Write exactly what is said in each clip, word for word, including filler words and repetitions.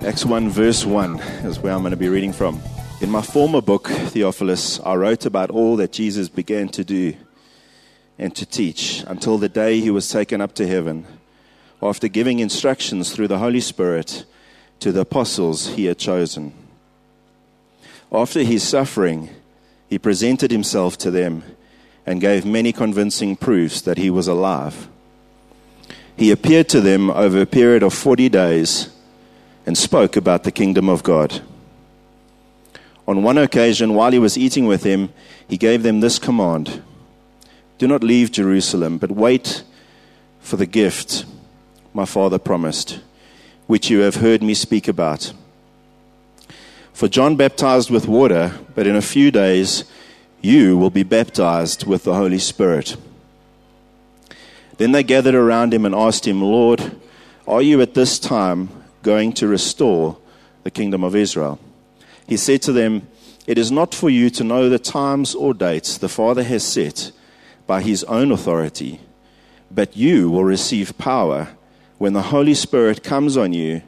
Acts one verse one is where I'm going to be reading from. In my former book, Theophilus, I wrote about all that Jesus began to do and to teach until the day he was taken up to heaven, after giving instructions through the Holy Spirit to the apostles he had chosen. After his suffering, he presented himself to them and gave many convincing proofs that he was alive. He appeared to them over a period of forty days and spoke about the kingdom of God. On one occasion, while he was eating with them, he gave them this command: "Do not leave Jerusalem, but wait for the gift my Father promised, which you have heard me speak about. For John baptized with water, but in a few days you will be baptized with the Holy Spirit." Then they gathered around him and asked him, "Lord, are you at this time going to restore the kingdom of Israel?" He said to them, "It is not for you to know the times or dates the Father has set by his own authority, but you will receive power when the Holy Spirit comes on you,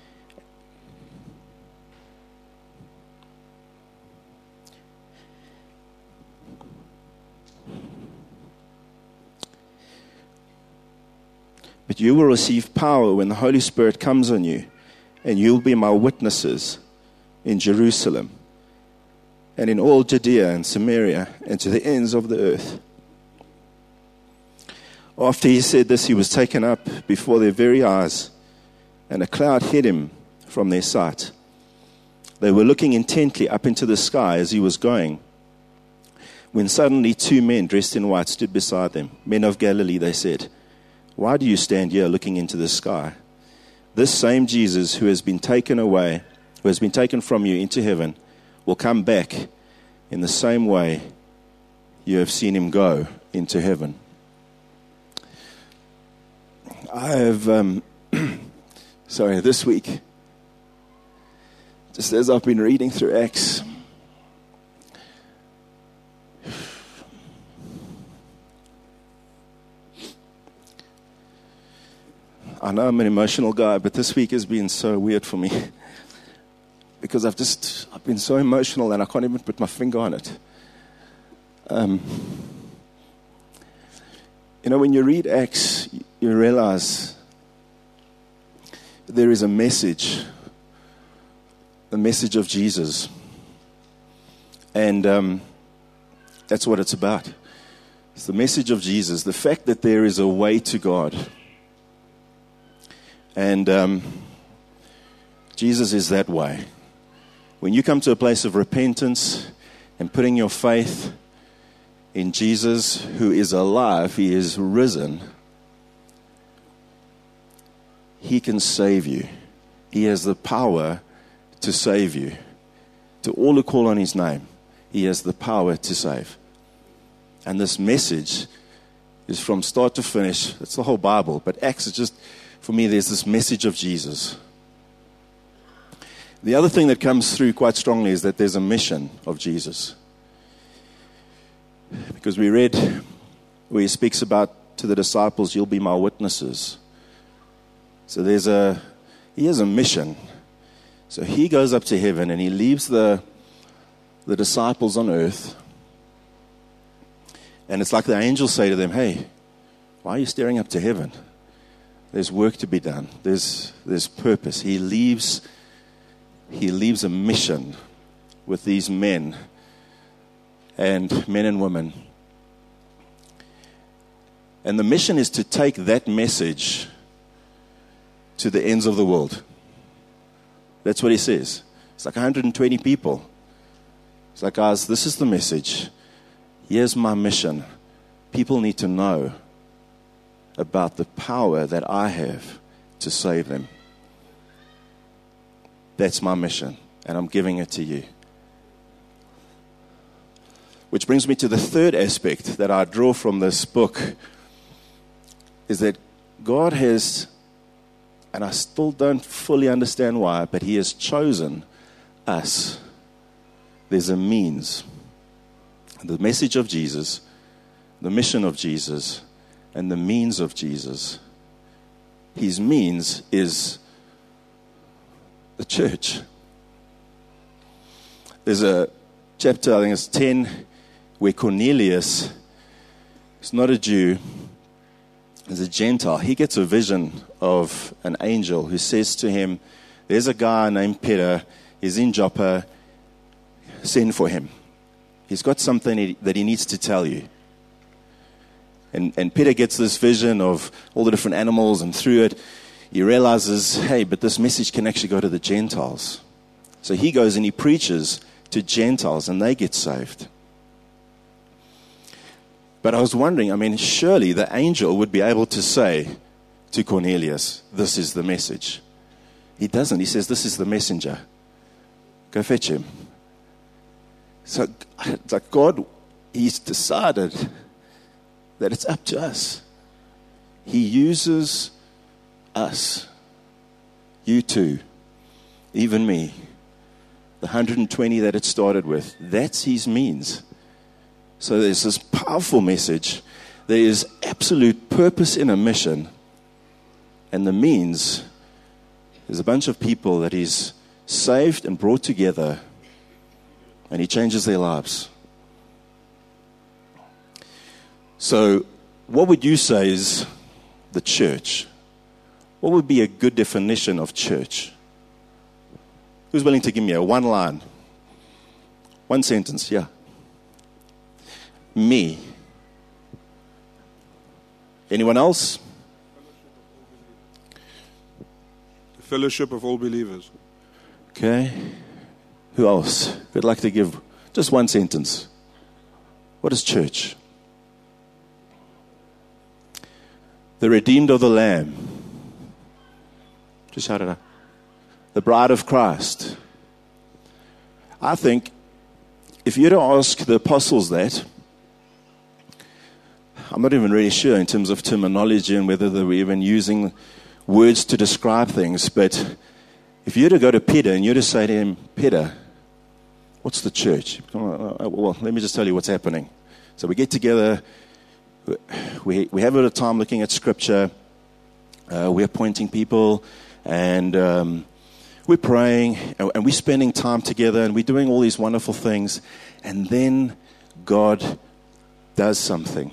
But you will receive power when the Holy Spirit comes on you, and you'll be my witnesses in Jerusalem and in all Judea and Samaria and to the ends of the earth." After he said this, he was taken up before their very eyes, and a cloud hid him from their sight. They were looking intently up into the sky as he was going, when suddenly two men dressed in white stood beside them. "Men of Galilee," they said, "why do you stand here looking into the sky? This same Jesus who has been taken away, who has been taken from you into heaven, will come back in the same way you have seen him go into heaven." I have, um, sorry, this week, just as I've been reading through Acts, I know I'm an emotional guy, but this week has been so weird for me because I've just, I've been so emotional and I can't even put my finger on it. Um, you know, when you read Acts, you realize there is a message, the message of Jesus. And um, that's what it's about. It's the message of Jesus, the fact that there is a way to God. And um, Jesus is that way. When you come to a place of repentance and putting your faith in Jesus, who is alive, he is risen, he can save you. He has the power to save you. To all who call on his name, he has the power to save. And this message is from start to finish. It's the whole Bible. But Acts is just, for me, there's this message of Jesus. The other thing that comes through quite strongly is that there's a mission of Jesus. Because we read where he speaks about to the disciples, "You'll be my witnesses." So there's a, he has a mission. So he goes up to heaven and he leaves the, the disciples on earth. And it's like the angels say to them, "Hey, why are you staring up to heaven? There's work to be done. There's there's purpose." He leaves he leaves a mission with these men and men and women. And the mission is to take that message to the ends of the world. That's what he says. It's like one hundred twenty people. It's like, guys, this is the message. Here's my mission. People need to know about the power that I have to save them. That's my mission, and I'm giving it to you. Which brings me to the third aspect that I draw from this book, is that God has, and I still don't fully understand why, but he has chosen us. There's a means. The message of Jesus, the mission of Jesus, and the means of Jesus. His means is the church. There's a chapter, I think it's ten, where Cornelius is not a Jew, he's a Gentile. He gets a vision of an angel who says to him, there's a guy named Peter, he's in Joppa, send for him. He's got something that he needs to tell you. And, and Peter gets this vision of all the different animals, and through it, he realizes, hey, but this message can actually go to the Gentiles. So he goes and he preaches to Gentiles, and they get saved. But I was wondering, I mean, surely the angel would be able to say to Cornelius, this is the message. He doesn't. He says, this is the messenger. Go fetch him. So it's like God, he's decided that it's up to us. He uses us, you too, even me, the one hundred twenty that it started with. That's his means. So there's this powerful message. There is absolute purpose in a mission. And the means is a bunch of people that he's saved and brought together, and he changes their lives. So what would you say is the church? What would be a good definition of church? Who's willing to give me a one line? One sentence, yeah. Me. Anyone else? The fellowship of all believers. Okay. Who else would like to give just one sentence? What is church? The redeemed of the Lamb. Just shout it out. The bride of Christ. I think if you were to ask the apostles that, I'm not even really sure in terms of terminology and whether they were even using words to describe things, but if you were to go to Peter and you were to say to him, Peter, what's the church? Well, let me just tell you what's happening. So we get together, we we have a bit of time looking at Scripture, uh, we're appointing people, and um, we're praying, and, and we're spending time together, and we're doing all these wonderful things, and then God does something.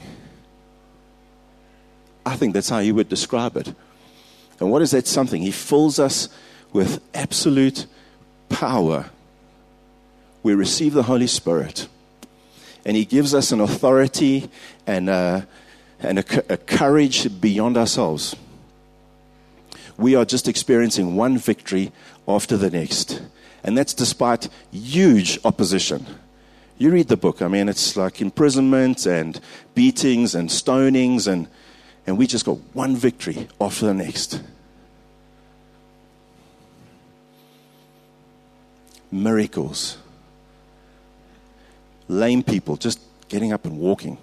I think that's how he would describe it. And what is that something? He fills us with absolute power. We receive the Holy Spirit, and he gives us an authority and a, and a, a courage beyond ourselves. We are just experiencing one victory after the next, and that's despite huge opposition. You read the book, I mean, it's like imprisonment and beatings and stonings, and, and we just got one victory after the next. Miracles. Lame people just getting up and walking.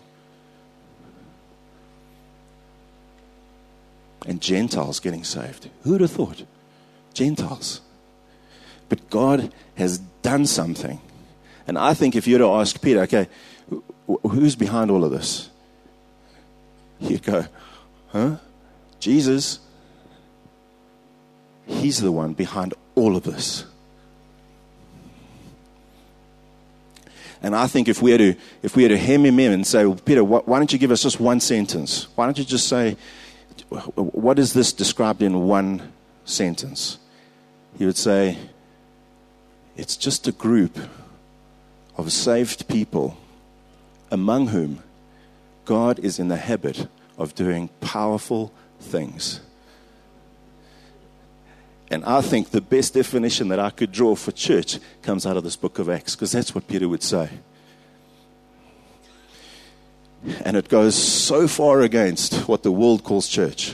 And Gentiles getting saved. Who would have thought? Gentiles. But God has done something. And I think if you were to ask Peter, okay, who's behind all of this? He'd go, huh? Jesus. He's the one behind all of this. And I think if we had to, if we had to hem him in and say, well, Peter, why, why don't you give us just one sentence? Why don't you just say, what is this described in one sentence? He would say, it's just a group of saved people among whom God is in the habit of doing powerful things. And I think the best definition that I could draw for church comes out of this book of Acts, because that's what Peter would say. And it goes so far against what the world calls church.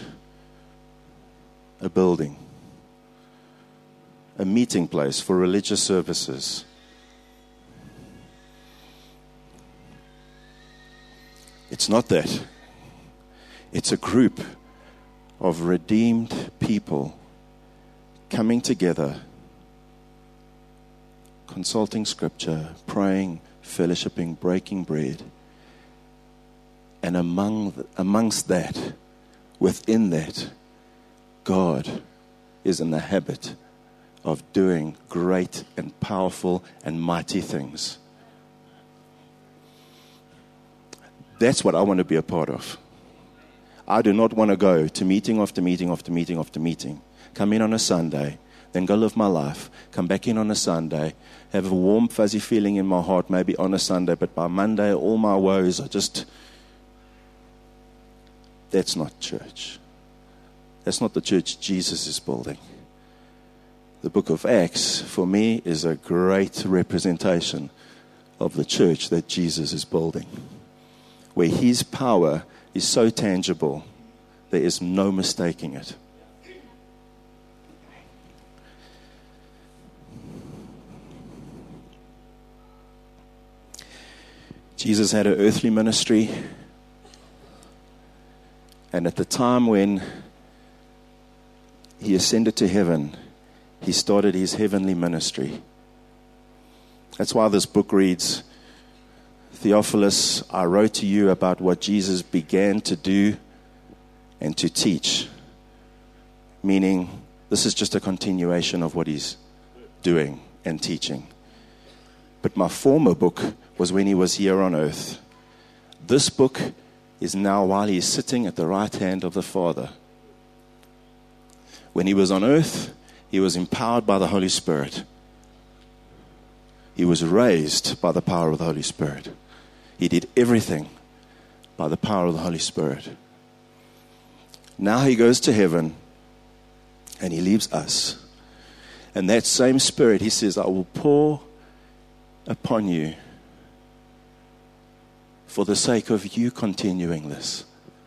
A building. A meeting place for religious services. It's not that. It's a group of redeemed people coming together, consulting Scripture, praying, fellowshipping, breaking bread. And among amongst that, within that, God is in the habit of doing great and powerful and mighty things. That's what I want to be a part of. I do not want to go to meeting after meeting after meeting after meeting. Come in on a Sunday, then go live my life. Come back in on a Sunday, have a warm, fuzzy feeling in my heart maybe on a Sunday, but by Monday all my woes are just... That's not church. That's not the church Jesus is building. The book of Acts, for me, is a great representation of the church that Jesus is building, where his power is so tangible, there is no mistaking it. Jesus had an earthly ministry, and at the time when he ascended to heaven, he started his heavenly ministry. That's why this book reads, Theophilus, I wrote to you about what Jesus began to do and to teach. Meaning, this is just a continuation of what he's doing and teaching. But my former book was when he was here on earth. This book is now while he is sitting at the right hand of the Father. When he was on earth, he was empowered by the Holy Spirit. He was raised by the power of the Holy Spirit. He did everything by the power of the Holy Spirit. Now he goes to heaven and he leaves us. And that same Spirit, he says, I will pour upon you for the sake of you continuing this.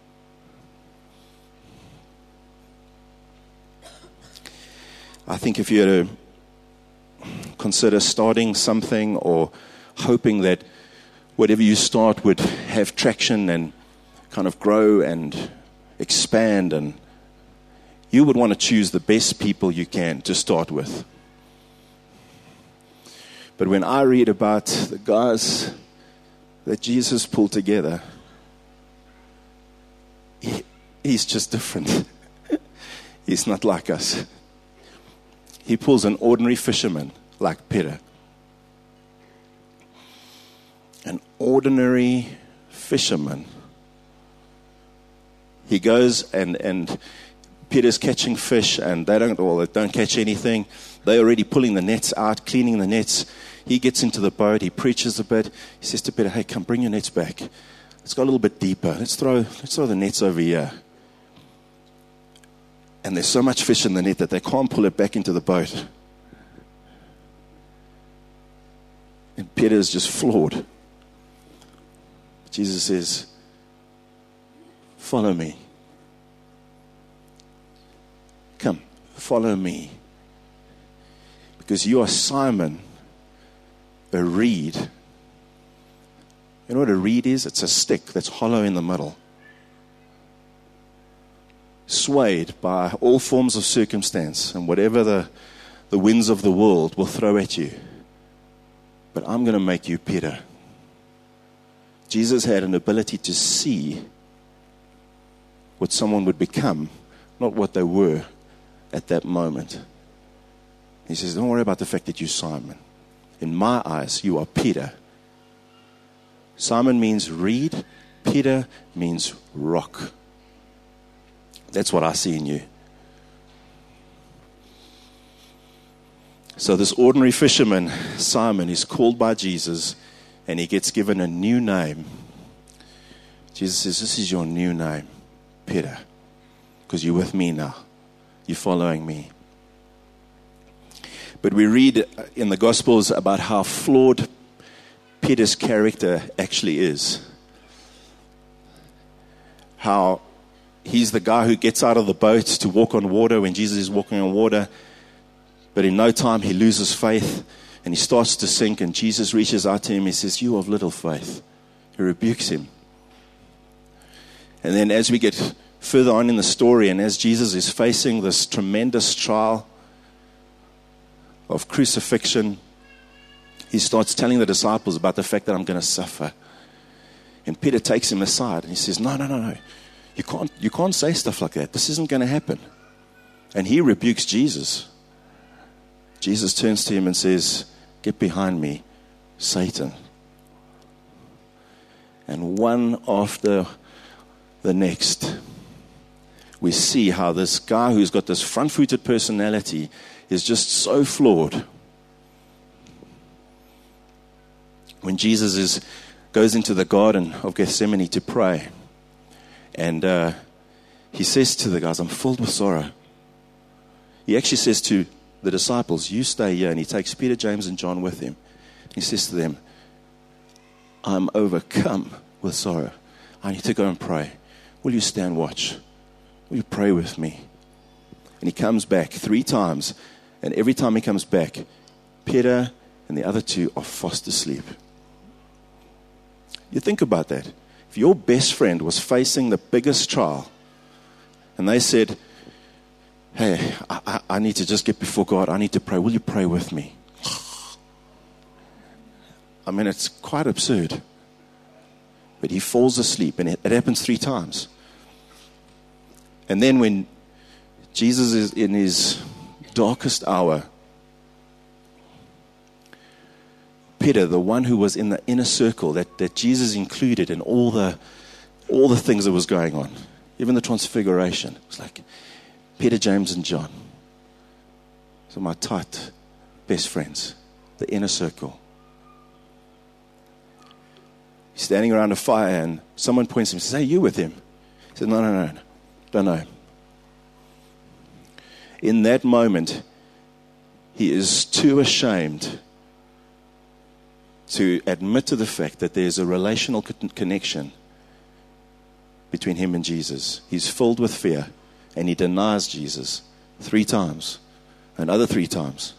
I think if you had to consider starting something or hoping that whatever you start would have traction and kind of grow and expand, and you would want to choose the best people you can to start with. But when I read about the guys that Jesus pulled together, he, he's just different. He's not like us. He pulls an ordinary fisherman like Peter. An ordinary fisherman. He goes and, and Peter's catching fish, and they don't all they don't catch anything. They're already pulling the nets out, cleaning the nets. He gets into the boat, he preaches a bit. He says to Peter, hey, come bring your nets back. Let's go a little bit deeper. Let's throw let's throw the nets over here. And there's so much fish in the net that they can't pull it back into the boat. And Peter's just floored. Jesus says, follow me. Come, follow me. Because you are Simon, a reed. You know what a reed is? It's a stick that's hollow in the middle. Swayed by all forms of circumstance and whatever the, the winds of the world will throw at you. But I'm going to make you Peter. Jesus had an ability to see what someone would become, not what they were at that moment. He says, don't worry about the fact that you're Simon. In my eyes, you are Peter. Simon means reed. Peter means rock. That's what I see in you. So this ordinary fisherman, Simon, is called by Jesus, and he gets given a new name. Jesus says, this is your new name, Peter, because you're with me now. You're following me. But we read in the Gospels about how flawed Peter's character actually is. How he's the guy who gets out of the boat to walk on water when Jesus is walking on water. But in no time he loses faith and he starts to sink, and Jesus reaches out to him. He says, you of little faith. He rebukes him. And then as we get further on in the story, and as Jesus is facing this tremendous trial of crucifixion, he starts telling the disciples about the fact that I'm going to suffer. And Peter takes him aside and he says, no, no, no, no. You can't, you can't say stuff like that. This isn't going to happen. And he rebukes Jesus. Jesus turns to him and says, "Get behind me, Satan." And one after the next, we see how this guy who's got this front-footed personality is just so flawed. When Jesus is goes into the Garden of Gethsemane to pray, and uh, he says to the guys, "I'm filled with sorrow." He actually says to the disciples, "You stay here," and he takes Peter, James, and John with him. He says to them, "I'm overcome with sorrow. I need to go and pray. Will you stand watch? Will you pray with me?" And he comes back three times, and every time he comes back, Peter and the other two are fast asleep. You think about that. If your best friend was facing the biggest trial, and they said, "Hey, I, I, I need to just get before God. I need to pray. Will you pray with me?" I mean, it's quite absurd. But he falls asleep, and it, it happens three times. And then when Jesus is in his darkest hour, Peter, the one who was in the inner circle that, that Jesus included in all the all the things that was going on, even the transfiguration, it's like Peter, James, and John. So my tight best friends, the inner circle. He's standing around a fire, and someone points to him and says, "Hey, you with him?" He says, "No, no, no, no, don't know." In that moment, he is too ashamed to admit to the fact that there's a relational connection between him and Jesus. He's filled with fear, and he denies Jesus three times, another three times.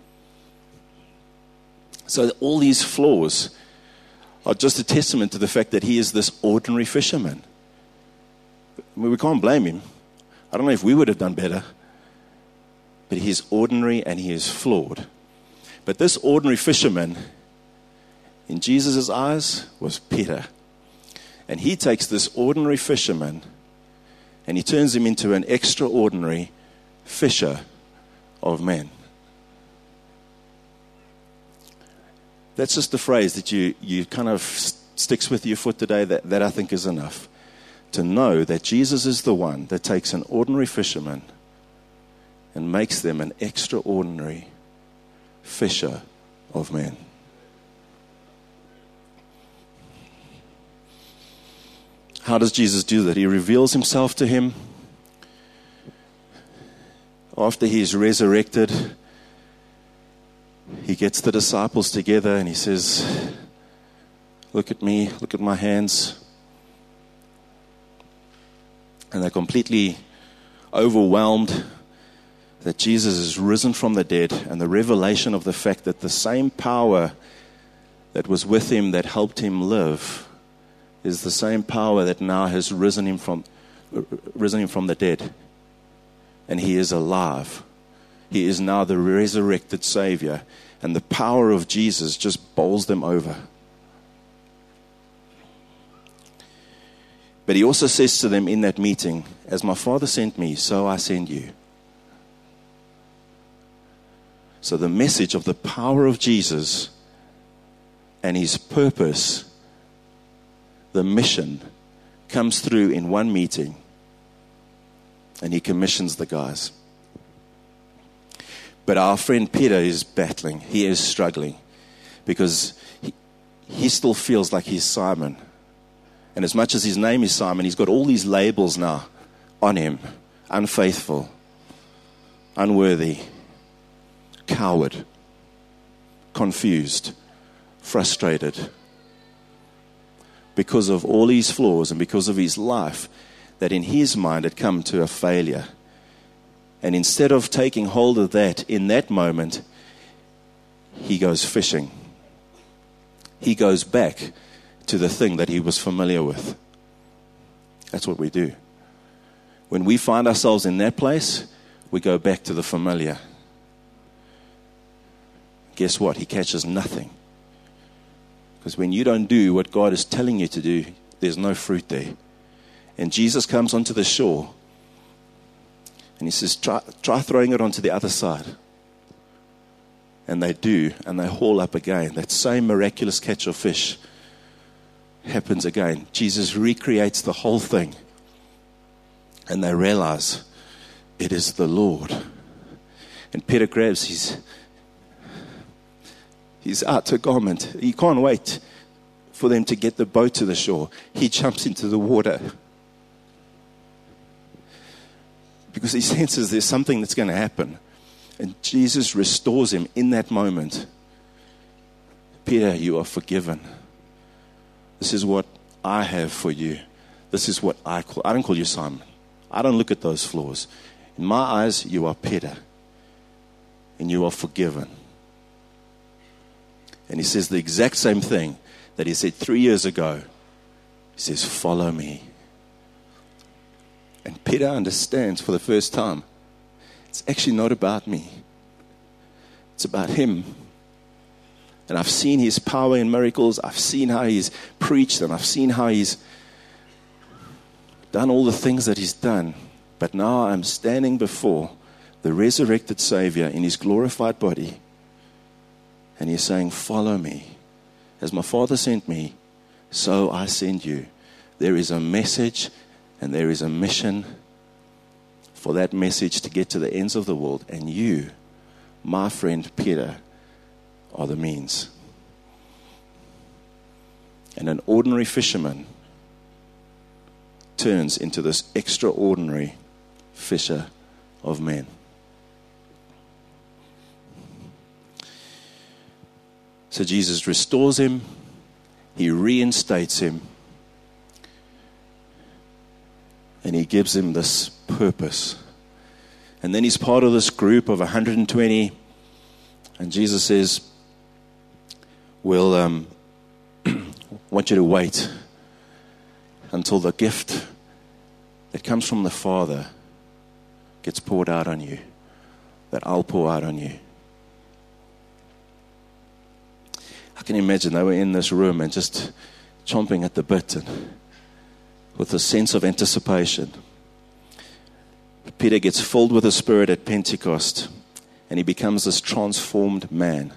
So all these flaws are just a testament to the fact that he is this ordinary fisherman. I mean, we can't blame him. I don't know if we would have done better, but he is ordinary and he is flawed. But this ordinary fisherman, in Jesus' eyes, was Peter. And he takes this ordinary fisherman and he turns him into an extraordinary fisher of men. That's just the phrase that you, you kind of sticks with you for today, that, that I think is enough. To know that Jesus is the one that takes an ordinary fisherman and makes them an extraordinary fisher of men. How does Jesus do that? He reveals himself to him after he's resurrected. He gets the disciples together and he says, "Look at me, look at my hands." And they're completely overwhelmed that Jesus is risen from the dead, and the revelation of the fact that the same power that was with him that helped him live is the same power that now has risen him from risen him from the dead. And he is alive. He is now the resurrected Savior. And the power of Jesus just bowls them over. But he also says to them in that meeting, "As my Father sent me, so I send you." So the message of the power of Jesus and his purpose, the mission, comes through in one meeting. And he commissions the guys. But our friend Peter is battling. He is struggling. Because he, he still feels like he's Simon. And as much as his name is Simon, he's got all these labels now on him. Unfaithful, unworthy, coward, confused, frustrated. Because of all his flaws and because of his life, that in his mind had come to a failure. And instead of taking hold of that in that moment, he goes fishing. He goes back to the thing that he was familiar with. That's what we do. When we find ourselves in that place, we go back to the familiar. Guess what? He catches nothing. Because when you don't do what God is telling you to do, there's no fruit there. And Jesus comes onto the shore and he says, try, try throwing it onto the other side. And they do, and they haul up again. That same miraculous catch of fish happens again. Jesus recreates the whole thing. And they realize it is the Lord. And Peter grabs his, his outer garment. He can't wait for them to get the boat to the shore. He jumps into the water. Because he senses there's something that's going to happen. And Jesus restores him in that moment. Peter, you are forgiven. This is what I have for you. This is what I call. I don't call you Simon. I don't look at those flaws. In my eyes, you are Peter. And you are forgiven. And he says the exact same thing that he said three years ago. He says, follow me. And Peter understands for the first time, it's actually not about me. It's about him. And I've seen his power in miracles. I've seen how he's preached, and I've seen how he's done all the things that he's done. But now I'm standing before the resurrected Savior in his glorified body. And he's saying, follow me. As my Father sent me, so I send you. There is a message and there is a mission for that message to get to the ends of the world. And you, my friend Peter, are the means. And an ordinary fisherman turns into this extraordinary fisher of men. So Jesus restores him. He reinstates him. And he gives him this purpose. And then he's part of this group of one hundred twenty. And Jesus says, we'll um, want you to wait until the gift that comes from the Father gets poured out on you, that I'll pour out on you. I can imagine they were in this room and just chomping at the bit and with a sense of anticipation. Peter gets filled with the Spirit at Pentecost, and he becomes this transformed man.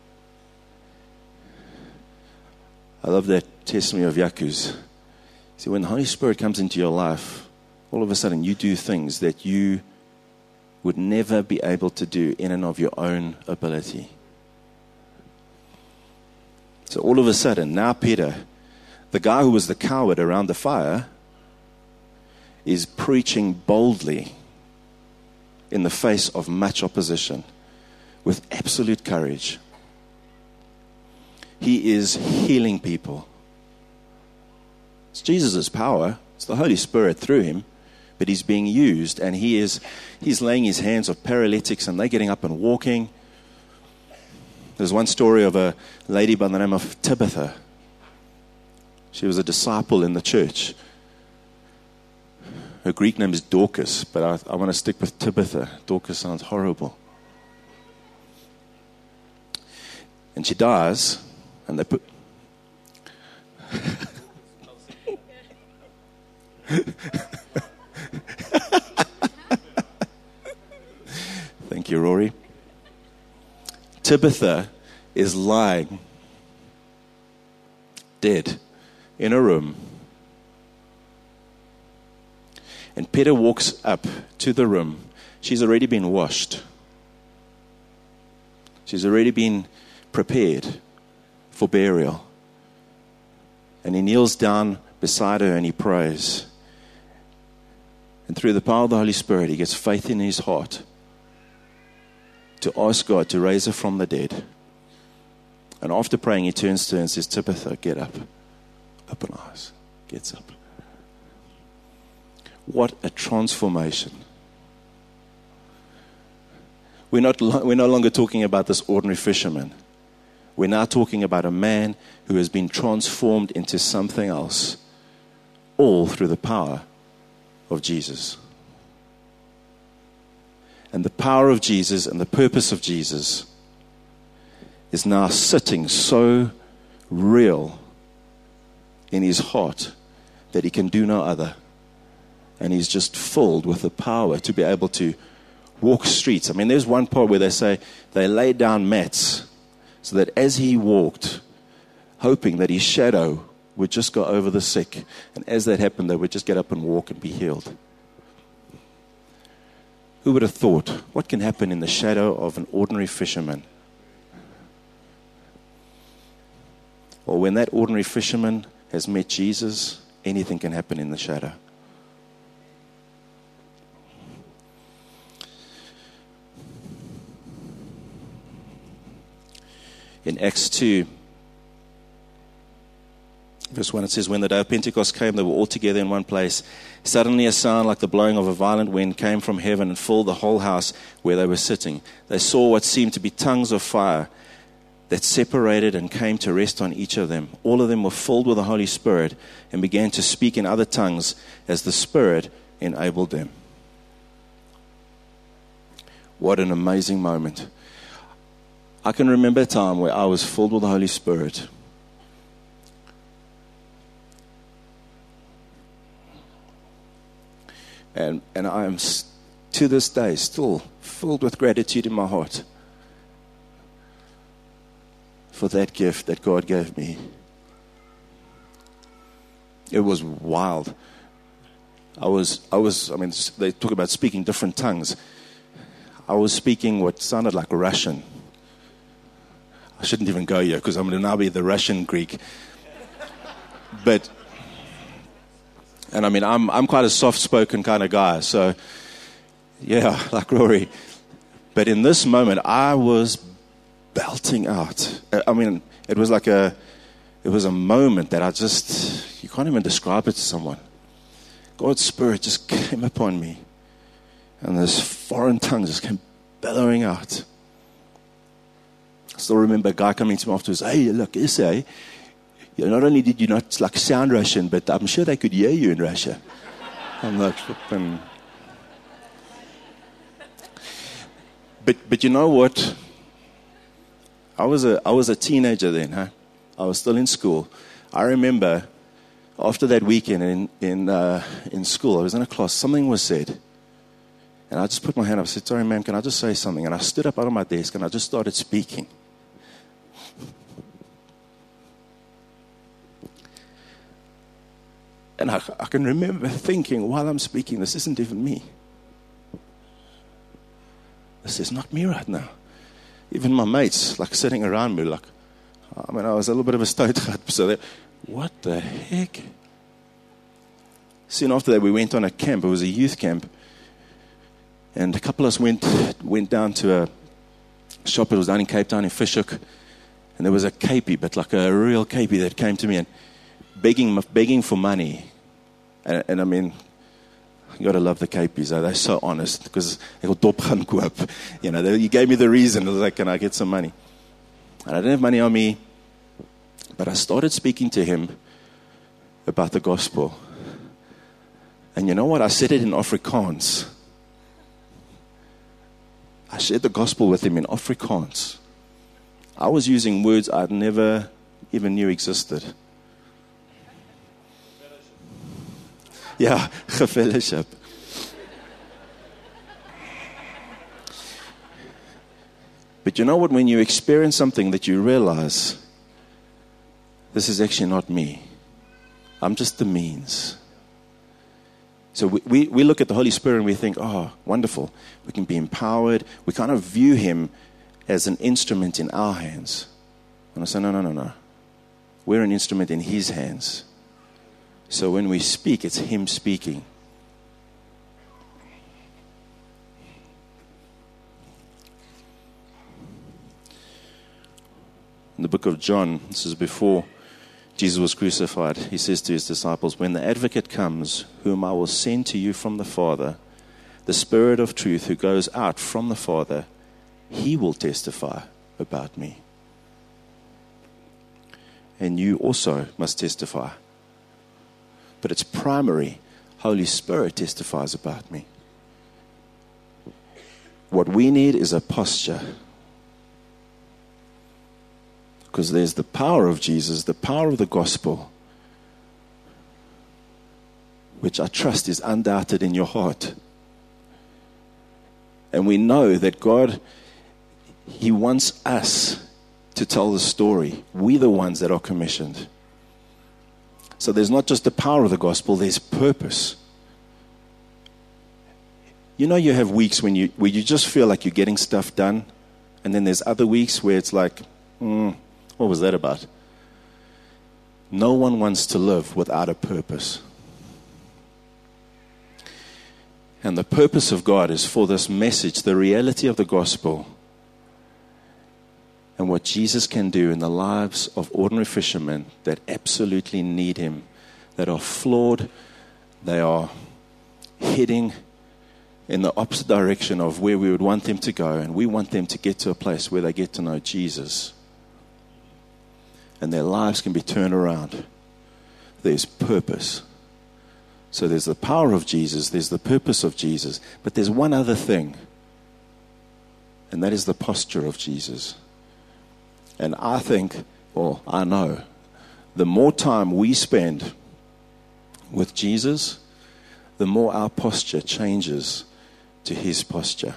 I love that testimony of Yaku's. See, when the Holy Spirit comes into your life, all of a sudden you do things that you would never be able to do in and of your own ability. So all of a sudden, now Peter, the guy who was the coward around the fire, is preaching boldly in the face of much opposition with absolute courage. He is healing people. It's Jesus' power. It's the Holy Spirit through him. But he's being used, and he is he's laying his hands on paralytics, and they're getting up and walking. There's one story of a lady by the name of Tabitha. She was a disciple in the church. Her Greek name is Dorcas, but I, I want to stick with Tabitha. Dorcas sounds horrible. And she dies, and they put... Thank you, Rory. Tabitha is lying dead in a room. And Peter walks up to the room. She's already been washed. She's already been prepared for burial. And he kneels down beside her and he prays. And through the power of the Holy Spirit, he gets faith in his heart to ask God to raise her from the dead. And after praying, he turns to her and says, Tabitha, get up. Open eyes. Gets up. What a transformation. We're not, we're no longer talking about this ordinary fisherman. We're now talking about a man who has been transformed into something else, all through the power of Jesus. And the power of Jesus and the purpose of Jesus is now sitting so real in his heart that he can do no other. And he's just filled with the power to be able to walk streets. I mean, there's one part where they say they laid down mats so that as he walked, hoping that his shadow would just go over the sick. And as that happened, they would just get up and walk and be healed. Who would have thought, what can happen in the shadow of an ordinary fisherman? Well, when that ordinary fisherman has met Jesus, anything can happen in the shadow. In Acts two, verse one, it says, when the day of Pentecost came, they were all together in one place. Suddenly a sound like the blowing of a violent wind came from heaven and filled the whole house where they were sitting. They saw what seemed to be tongues of fire that separated and came to rest on each of them. All of them were filled with the Holy Spirit and began to speak in other tongues as the Spirit enabled them. What an amazing moment. I can remember a time where I was filled with the Holy Spirit. And and I am, to this day, still filled with gratitude in my heart for that gift that God gave me. It was wild. I was, I was, I mean, they talk about speaking different tongues. I was speaking what sounded like Russian. I shouldn't even go here because I'm going to now be the Russian Greek. But, and I mean, I'm I'm quite a soft-spoken kind of guy. So, yeah, like Rory. But in this moment, I was belting out. I mean, it was like a, it was a moment that I just, you can't even describe it to someone. God's Spirit just came upon me. And this foreign tongue just came bellowing out. I still remember a guy coming to me afterwards, hey, look, Issei, you know, not only did you not like sound Russian, but I'm sure they could hear you in Russia. I'm like, flipping. But, but you know what? I was a I was a teenager then, huh? I was still in school. I remember after that weekend in in uh, in school, I was in a class. Something was said, and I just put my hand up. I said, "Sorry, ma'am, can I just say something?" And I stood up out of my desk and I just started speaking. And I, I can remember thinking while I'm speaking, this isn't even me. This is not me right now. Even my mates, like sitting around me, like, I mean, I was a little bit of a stoutgat, so that, what the heck? Soon after that, we went on a camp. It was a youth camp. And a couple of us went went down to a shop. It was down in Cape Town, in Fish Hoek. And there was a capie, but like a real capie that came to me and begging begging for money. And, and I mean, you got to love the capies. They're so honest because they got dop gaan koop. You know, they, you gave me the reason. I was like, can I get some money? And I didn't have money on me, but I started speaking to him about the gospel. And you know what? I said it in Afrikaans. I shared the gospel with him in Afrikaans. I was using words I'd never even knew existed. Yeah, gefellowship. But you know what? When you experience something that you realize, this is actually not me. I'm just the means. So we, we, we look at the Holy Spirit and we think, oh, wonderful. We can be empowered. We kind of view him as an instrument in our hands. And I say, no, no, no, no. We're an instrument in his hands. So when we speak, it's him speaking. In the book of John, this is before Jesus was crucified, he says to his disciples, when the advocate comes, whom I will send to you from the Father, the Spirit of truth who goes out from the Father, he will testify about me. And you also must testify. But it's primary, Holy Spirit testifies about me. What we need is a posture. Because there's the power of Jesus, the power of the gospel, which I trust is undoubted in your heart. And we know that God, He wants us to tell the story. We're the ones that are commissioned. So there's not just the power of the gospel, there's purpose. You know, you have weeks when you where you just feel like you're getting stuff done, and then there's other weeks where it's like, mm, what was that about? No one wants to live without a purpose. And the purpose of God is for this message, the reality of the gospel, and what Jesus can do in the lives of ordinary fishermen that absolutely need Him, that are flawed, they are heading in the opposite direction of where we would want them to go, and we want them to get to a place where they get to know Jesus. And their lives can be turned around. There's purpose. So there's the power of Jesus, there's the purpose of Jesus, but there's one other thing, and that is the posture of Jesus. And I think, or I know, the more time we spend with Jesus, the more our posture changes to His posture.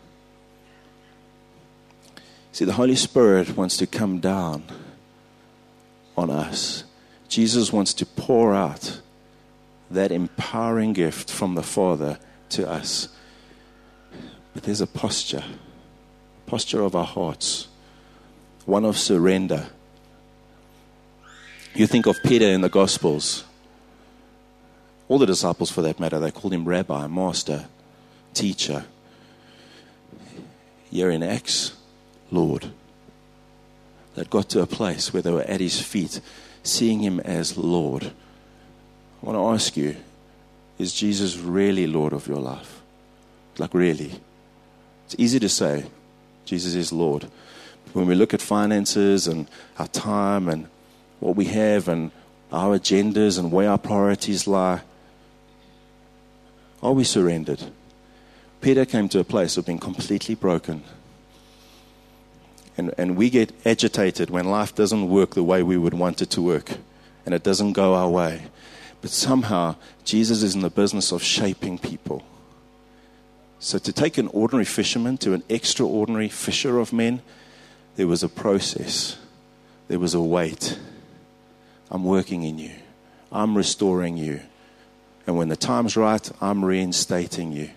See, the Holy Spirit wants to come down on us. Jesus wants to pour out that empowering gift from the Father to us. But there's a posture, posture of our hearts, one of surrender. You think of Peter in the Gospels, all the disciples for that matter, they called him rabbi, master, teacher. Here in Acts, Lord. That got to a place where they were at His feet, seeing Him as Lord. I want to ask you, is Jesus really Lord of your life? Like really? It's easy to say, Jesus is Lord. When we look at finances and our time and what we have and our agendas and where our priorities lie, are we surrendered? Peter came to a place of being completely broken. And, and we get agitated when life doesn't work the way we would want it to work. And it doesn't go our way. But somehow, Jesus is in the business of shaping people. So to take an ordinary fisherman to an extraordinary fisher of men, there was a process. There was a wait. I'm working in you. I'm restoring you. And when the time's right, I'm reinstating you.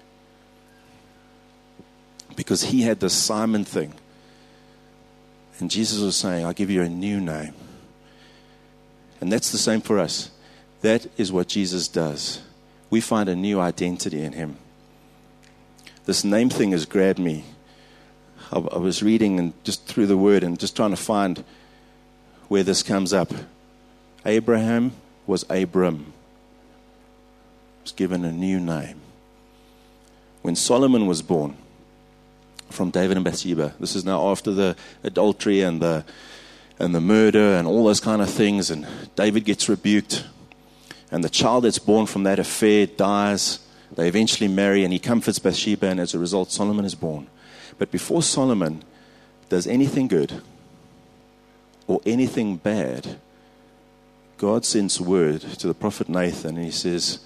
Because He had this Simon thing. And Jesus was saying, I'll give you a new name. And that's the same for us. That is what Jesus does. We find a new identity in Him. This name thing has grabbed me. I, I was reading and just through the Word and just trying to find where this comes up. Abraham was Abram. He was given a new name. When Solomon was born, from David and Bathsheba. This is now after the adultery and the and the murder and all those kind of things. And David gets rebuked. And the child that's born from that affair dies. They eventually marry and he comforts Bathsheba. And as a result, Solomon is born. But before Solomon does anything good or anything bad, God sends word to the prophet Nathan. And he says,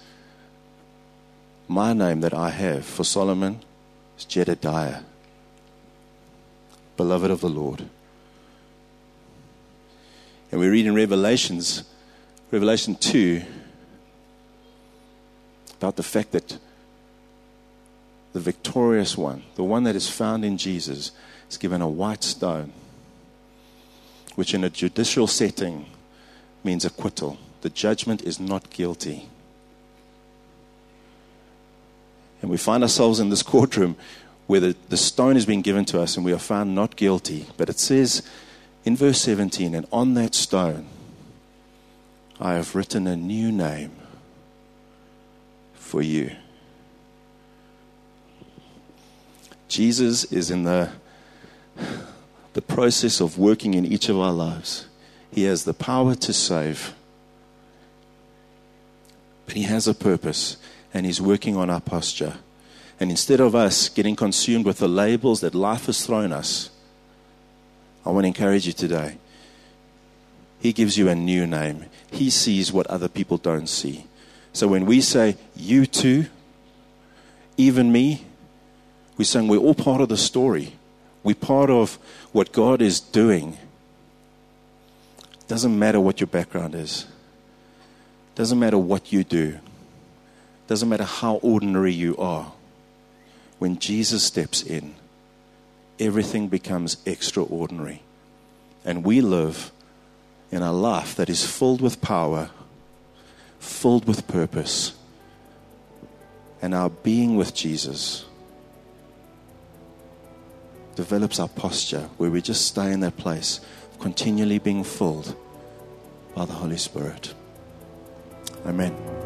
my name that I have for Solomon is Jedediah, beloved of the Lord. And we read in Revelations, Revelation two, about the fact that the victorious one, the one that is found in Jesus, is given a white stone, which in a judicial setting means acquittal. The judgment is not guilty. And we find ourselves in this courtroom where the, the stone is being given to us and we are found not guilty. But it says in verse seventeen, and on that stone I have written a new name for you. Jesus is in the, the process of working in each of our lives. He has the power to save. But He has a purpose. And He's working on our posture. And instead of us getting consumed with the labels that life has thrown us, I want to encourage you today. He gives you a new name. He sees what other people don't see. So when we say, you too, even me, We're saying we're all part of the story. We're part of what God is doing. Doesn't matter what your background is. Doesn't matter what you do. Doesn't matter how ordinary you are. When Jesus steps in, everything becomes extraordinary. And we live in a life that is filled with power, filled with purpose. And our being with Jesus develops our posture where we just stay in that place of continually being filled by the Holy Spirit. Amen.